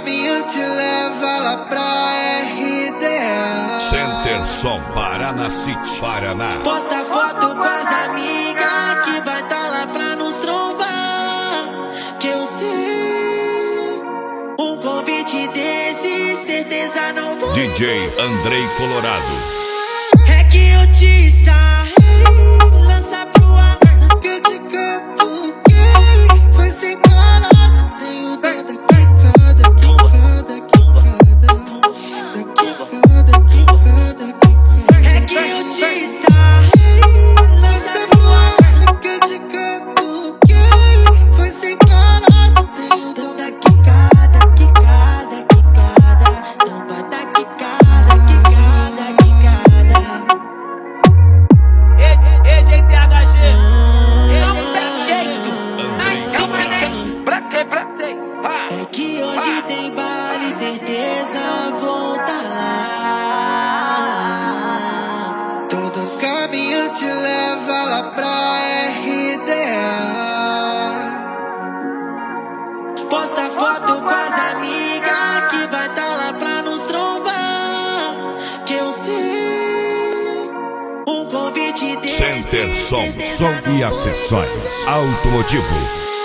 caminhos te levam lá pra RDA. Center Som, Paraná City, Paraná. Posta foto com as amigas que vai tá lá pra nos trombar. Que eu sei, um convite desse, certeza não vou. DJ Andrei Colorado. É que eu te sarrei, lança pro ar, Que eu te catuquei, foi sem parar. Tenho dor da quicada, quicada, quicada, quicada, quicada, quicada. é que eu te sarrei, lança pro ar. Que eu te catuquei, foi sem parar. Tenho dor da Quicada, quicada, quicada, não vai dar quicada, quicada, quicada. EGTHG. Não tem jeito, Bratei. é que hoje tem baile, certeza vou tá lá. Todos os caminhos te levam lá pra RDA. Posta foto com as amigas que vai tá lá pra nos trombar. Que eu sei, um convite desse, Center Som, certeza som não e vou. acessórios automotivo.